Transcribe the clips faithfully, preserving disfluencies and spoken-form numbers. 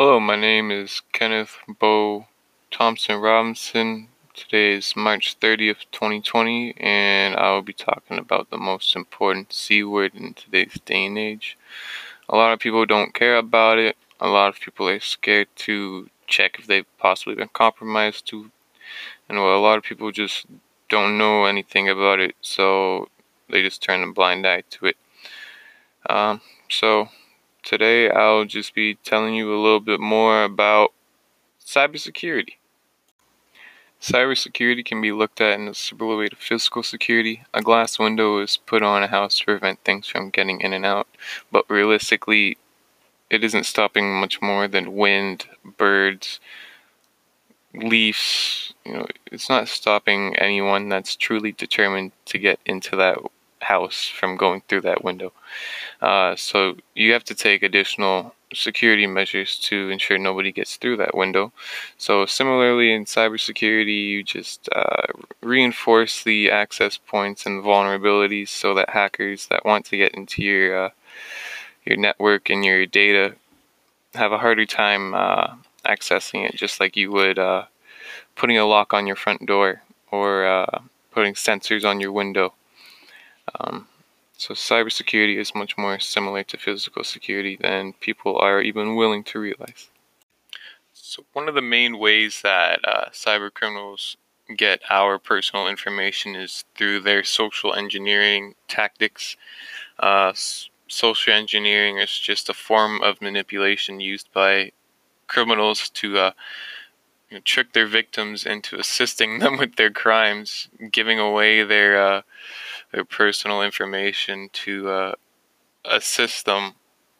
Hello, my name is Kenneth Bo Thompson Robinson. Today is March thirtieth, twenty twenty, and I will be talking about the most important C word in today's day and age. A lot of people don't care about it. A lot of people are scared to check if they've possibly been compromised to, and well, a lot of people just don't know anything about it, so they just turn a blind eye to it. Um, so today I'll just be telling you a little bit more about cybersecurity. Cybersecurity can be looked at in a similar way to physical security. A glass window is put on a house to prevent things from getting in and out, but realistically, it isn't stopping much more than wind, birds, leaves. You know, it's not stopping anyone that's truly determined to get into that house from going through that window. Uh, so you have to take additional security measures to ensure nobody gets through that window. So similarly in cybersecurity, you just uh, reinforce the access points and vulnerabilities so that hackers that want to get into your uh, your network and your data have a harder time uh, accessing it, just like you would uh, putting a lock on your front door or uh, putting sensors on your window. Um, so cybersecurity is much more similar to physical security than people are even willing to realize. So one of the main ways that uh, cyber criminals get our personal information is through their social engineering tactics. Uh, s- social engineering is just a form of manipulation used by criminals to uh, you know, trick their victims into assisting them with their crimes, giving away their uh, their personal information to uh, assist them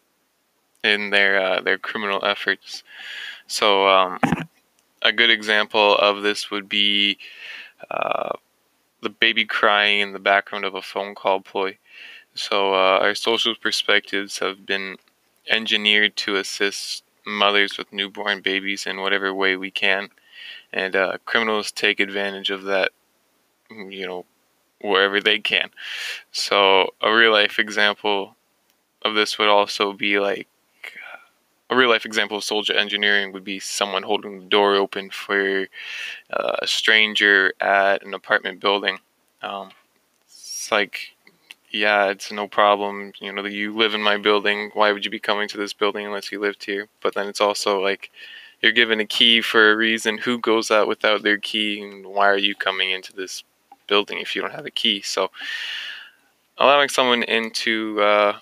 in their uh, their criminal efforts. So um, a good example of this would be uh, the baby crying in the background of a phone call ploy. So uh, our social perspectives have been engineered to assist mothers with newborn babies in whatever way we can, and uh, criminals take advantage of that, you know, wherever they can. So a real life example of this would also be like a real life example of social engineering would be someone holding the door open for uh, a stranger at an apartment building. Um, it's like, yeah, it's no problem. You know, you live in my building. Why would you be coming to this building unless you lived here? But then it's also like you're given a key for a reason. Who goes out without their key? And why are you coming into this building if you don't have a key? So allowing someone into uh,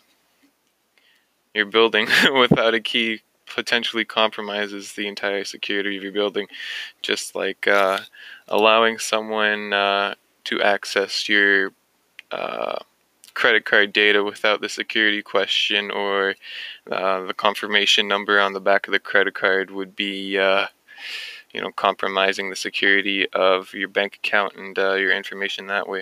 your building without a key potentially compromises the entire security of your building, just like uh, allowing someone uh, to access your uh, credit card data without the security question or uh, the confirmation number on the back of the credit card would be uh, you know, compromising the security of your bank account and uh, your information that way.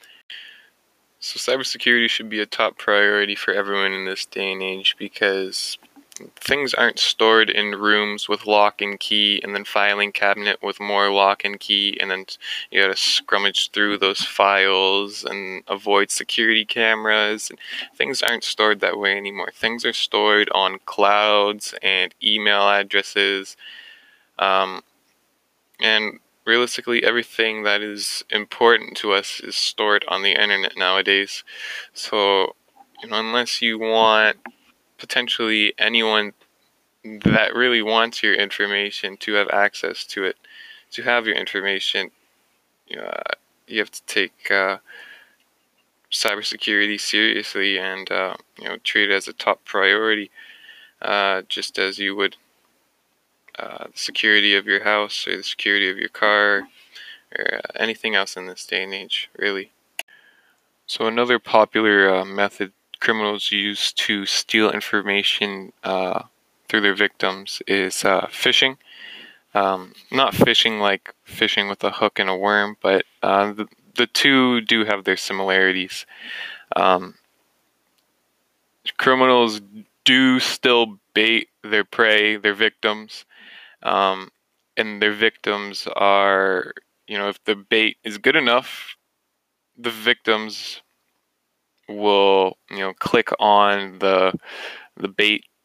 So cybersecurity should be a top priority for everyone in this day and age because things aren't stored in rooms with lock and key and then filing cabinet with more lock and key, and then you gotta scrummage through those files and avoid security cameras. Things aren't stored that way anymore. Things are stored on clouds and email addresses, um, and realistically everything that is important to us is stored on the internet nowadays. So, you know, unless you want potentially anyone that really wants your information to have access to it, to have your information, uh, you have to take uh, cybersecurity seriously and uh, you know, treat it as a top priority, uh, just as you would uh, the security of your house or the security of your car or uh, anything else in this day and age, really. So another popular uh, method criminals use to steal information uh, through their victims is uh, phishing. Um, not fishing like fishing with a hook and a worm, but uh, the, the two do have their similarities. Um, criminals do still bait their prey, their victims, um, and their victims are, you know, if the bait is good enough, the victims will, you know, click on the the bait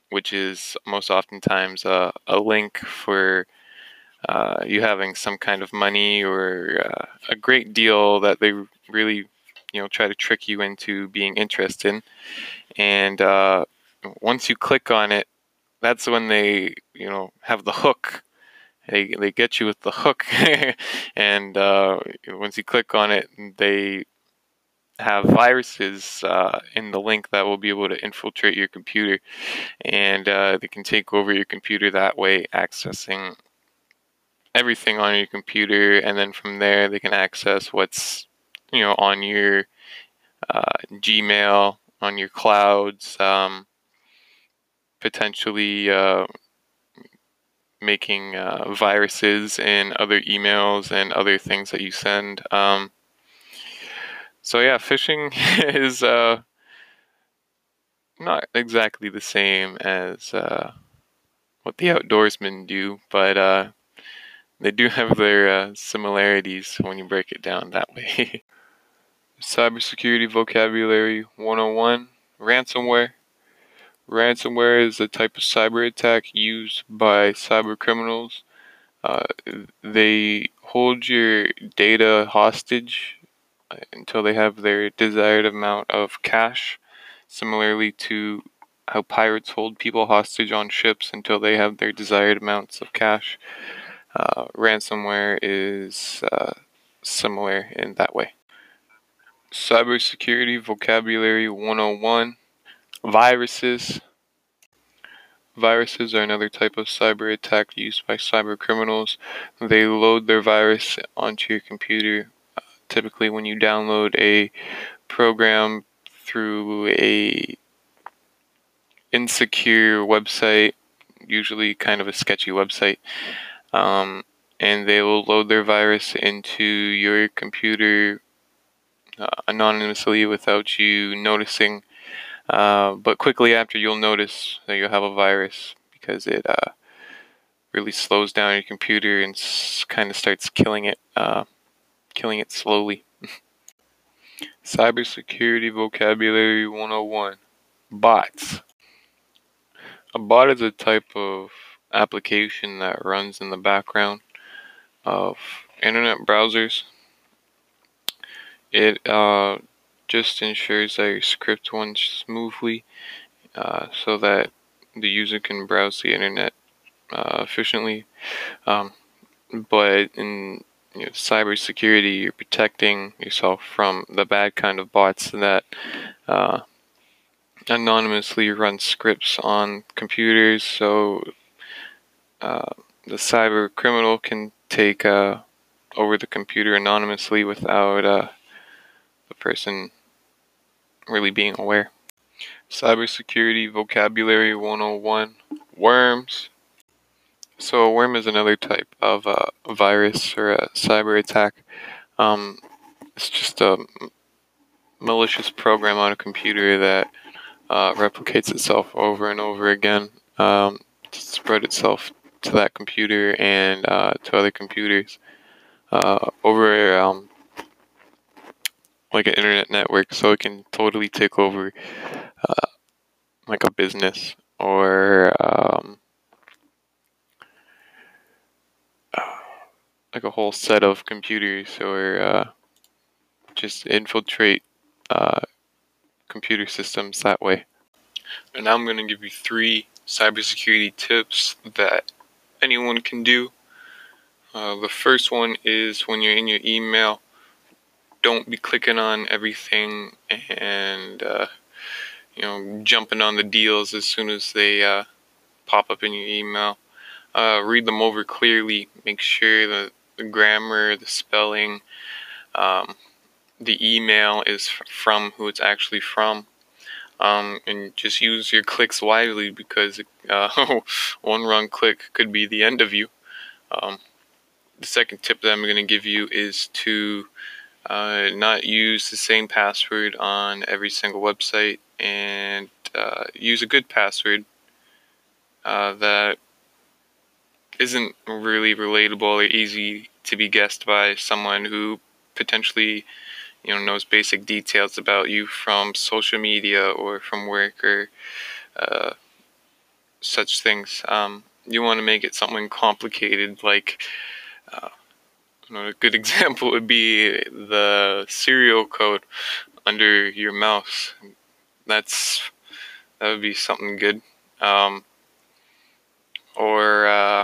which is most oftentimes a, a link for uh, you having some kind of money or uh, a great deal that they really, you know, try to trick you into being interested in. And uh, once you click on it, that's when they, you know, have the hook. They they get you with the hook, and uh, once you click on it, they have viruses uh, in the link that will be able to infiltrate your computer, and uh, they can take over your computer that way, accessing everything on your computer, and then from there they can access what's, you know, on your uh, Gmail, on your clouds, um, potentially uh, making uh, viruses in other emails and other things that you send. Um, so yeah, phishing is uh, not exactly the same as uh, what the outdoorsmen do, but uh, they do have their uh, similarities when you break it down that way. Cybersecurity Vocabulary one oh one. Ransomware. Ransomware is a type of cyber attack used by cyber criminals. Uh, they hold your data hostage uh, until they have their desired amount of cash, similarly to how pirates hold people hostage on ships until they have their desired amounts of cash. Uh, ransomware is uh, similar in that way. Cybersecurity Vocabulary one oh one. Viruses. Viruses are another type of cyber attack used by cyber criminals. They load their virus onto your computer, uh, typically when you download a program through a insecure website, usually kind of a sketchy website, um, and they will load their virus into your computer uh, anonymously without you noticing. Uh, but quickly after, you'll notice that you have a virus because it uh, really slows down your computer and s- kind of starts killing it, uh, killing it slowly. Cybersecurity Vocabulary one oh one. Bots. A bot is a type of application that runs in the background of internet browsers. It uh, just ensures that your script runs smoothly uh, so that the user can browse the internet uh, efficiently. Um, but in you know, cybersecurity, you're protecting yourself from the bad kind of bots that uh, anonymously run scripts on computers. So uh, the cyber criminal can take uh, over the computer anonymously without uh, the person really being aware. Cybersecurity Vocabulary one oh one. Worms. So a worm is another type of uh, virus or a cyber attack. Um, it's just a malicious program on a computer that uh, replicates itself over and over again um, to spread itself to that computer and uh, to other computers uh, over um, like an internet network, so it can totally take over uh, like a business or um, like a whole set of computers or uh, just infiltrate uh, computer systems that way. And now I'm going to give you three cybersecurity tips that anyone can do. Uh, the first one is when you're in your email, don't be clicking on everything and uh, you know jumping on the deals as soon as they uh, pop up in your email. Uh, read them over clearly. Make sure that the grammar, the spelling, um, the email is f- from who it's actually from. Um, and just use your clicks wisely because uh, one wrong click could be the end of you. Um, the second tip that I'm going to give you is to uh, not use the same password on every single website and uh, use a good password uh, that isn't really relatable or easy to be guessed by someone who potentially you know knows basic details about you from social media or from work or uh, such things. Um, you want to make it something complicated, like uh, you know, a good example would be the serial code under your mouse. That's that would be something good. Um, or uh,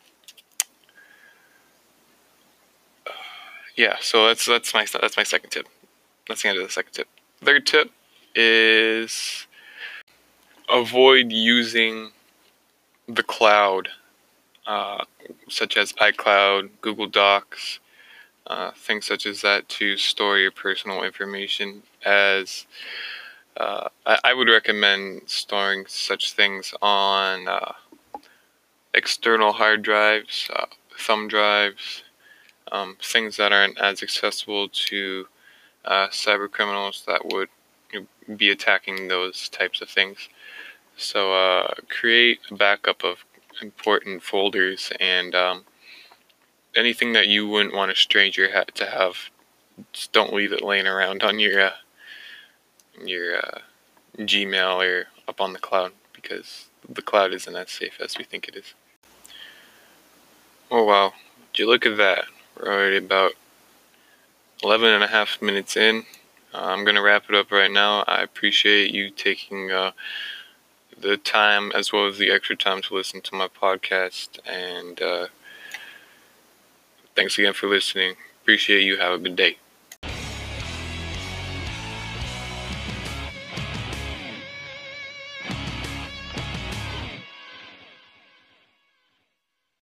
yeah, so that's that's my that's my second tip. That's the end of the second tip. Third tip is avoid using the cloud, uh, such as iCloud, Google Docs, uh, things such as that, to store your personal information. As uh, I, I would recommend storing such things on uh, external hard drives, uh, thumb drives, um, things that aren't as accessible to uh, cyber criminals that would you know, be attacking those types of things. So uh, create a backup of important folders, and um, anything that you wouldn't want a stranger ha- to have, just don't leave it laying around on your uh, your uh, Gmail or up on the cloud, because the cloud isn't as safe as we think it is. Oh wow, would you look at that? We're already about eleven and a half minutes in. Uh, I'm going to wrap it up right now. I appreciate you taking uh, the time as well as the extra time to listen to my podcast. And uh, thanks again for listening. Appreciate you. Have a good day.